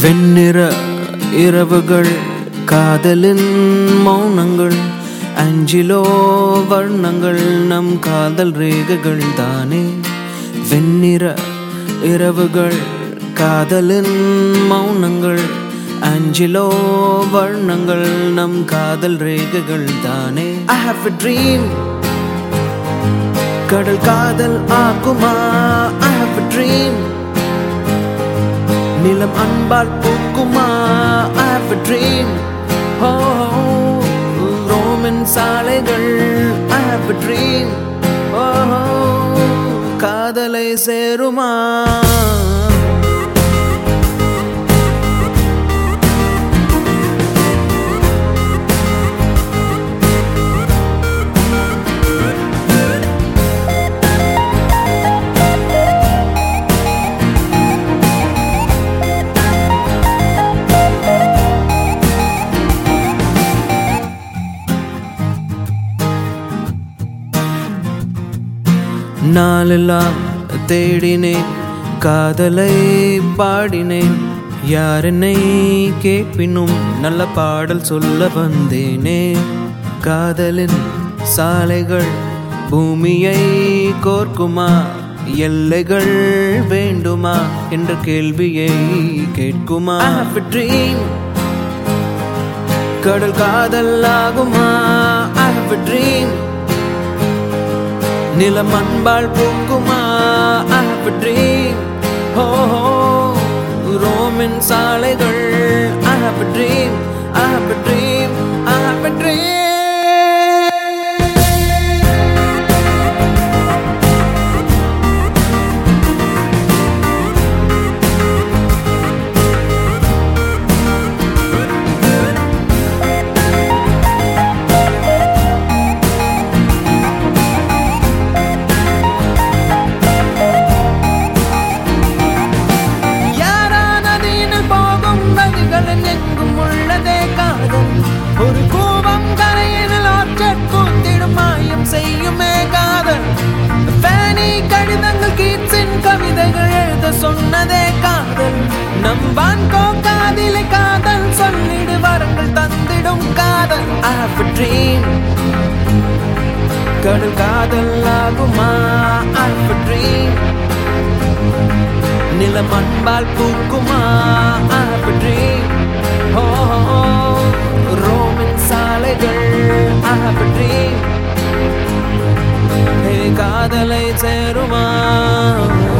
வெண்ணிற இரவுகள் காதலின் மௌனங்கள் அஞ்சிலோ வர்ணங்கள் நம் காதல் ரேகைகள் தானே. வெண்ணிற இரவுகள் காதலின் மௌனங்கள் அஞ்சிலோ வர்ணங்கள் நம் காதல் ரேகைகள் தானே. I have a dream கடல் காதல் ஆக்குமா. I have a dream நிலம் அன்பால் பூக்குமா. I have a dream ரோமின் சாலைகள். I have a dream காதலை சேருமா. நாளெல்லாம் தேடினேன் காதலை பாடினேன். யார் என்னை கேட்பினும் நல்ல பாடல் சொல்ல வந்தேனே. காதலின் சாலைகள் பூமியை கோர்க்குமா. எல்லைகள் வேண்டுமா என்ற கேள்வியை கேட்குமா. I have a dream கடல் காதல் ஆகுமா. I have a dream நிலம் அன்பால் பூக்குமா. I have a dream ரோமின் சாலைகள். I have a dream I have a dream I have a dream. எங்கும் உள்ளதே காதல் ஒரு கூவம் கரையில் ஆற்றற் கூத்திடும் மாயம் செய்யுமே காதல். ஃபேனி கடிதங்கள் கீட்ஸின் கவிதைகள் எழுத சொன்னதே காதல். நம் வான்கோ காதிலே காதல் சொல்லிடு வரங்கள் தந்திடும் காதல். I have a dream கடல் காதல் ஆகுமா. I have a dream நிலம் அன்பால் பூக்குமா. I have a dream ரோமின் சாலைகள். I have a dream காதலை சேருமா.